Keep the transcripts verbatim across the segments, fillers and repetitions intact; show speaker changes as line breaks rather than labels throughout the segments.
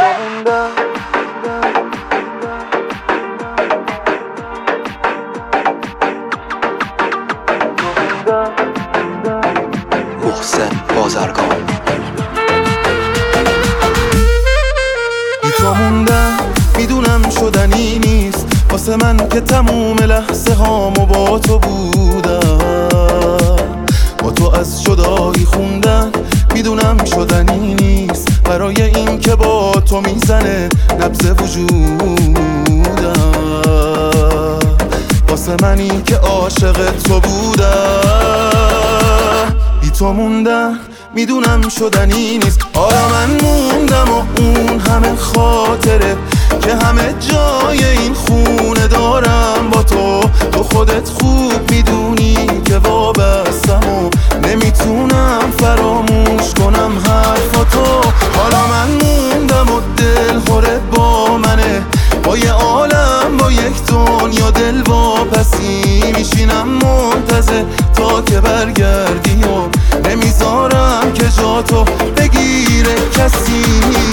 محسن بازرگان.
بی تو موندم میدونم شدنی نیست واسه من که تموم لحظه هامو با تو بودم. با تو از جدایی خوندن میدونم شدنی نیست برای این که با تو میزنه نبض وجودم. واسه منی که عاشق تو بودم. بی تو موندم میدونم شدنی نیست. آره من موندم و اون همه خاطره که همه جای این خونه دارم با تو. تو خودت خوب میدونی که وابستم و نمیتونم فراموش کنم حرفاتو. حالا من موندم و دل خوره با منه با یه عالم با یک دنیا دل واپسی میشینم منتظر تا که برگردی و نمیذارم که جاتو بگیره کسی.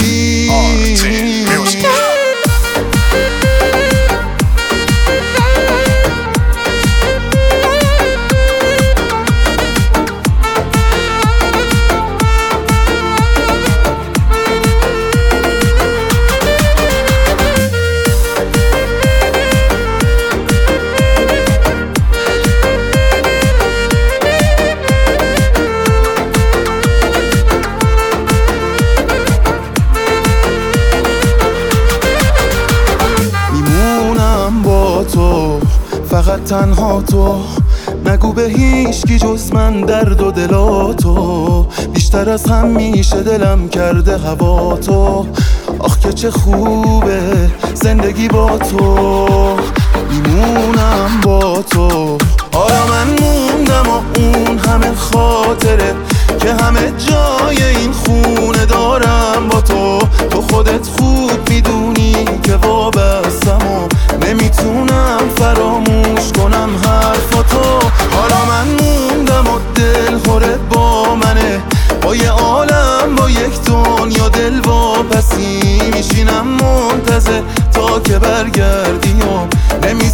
تو فقط تنها تو نگو به هیچ کی جز من درد و دلاتو. بیشتر از همیشه دلم کرده هوا تو. آخ که چه خوبه زندگی با تو. میمونم با تو. آره من موندم و اون همه خاطره که همه جای این خونه دارم با تو. تو خودت خوب میدونی که وابستم و نمیتونم فراموش کنم حرفاتو. حالا من موندم و دل خوره با منه با یه عالم با یک دنیا دل واپسی میشینم منتظر تا که برگردی و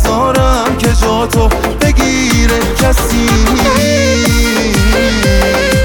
نمیذارم که جاتو بگیره کسی.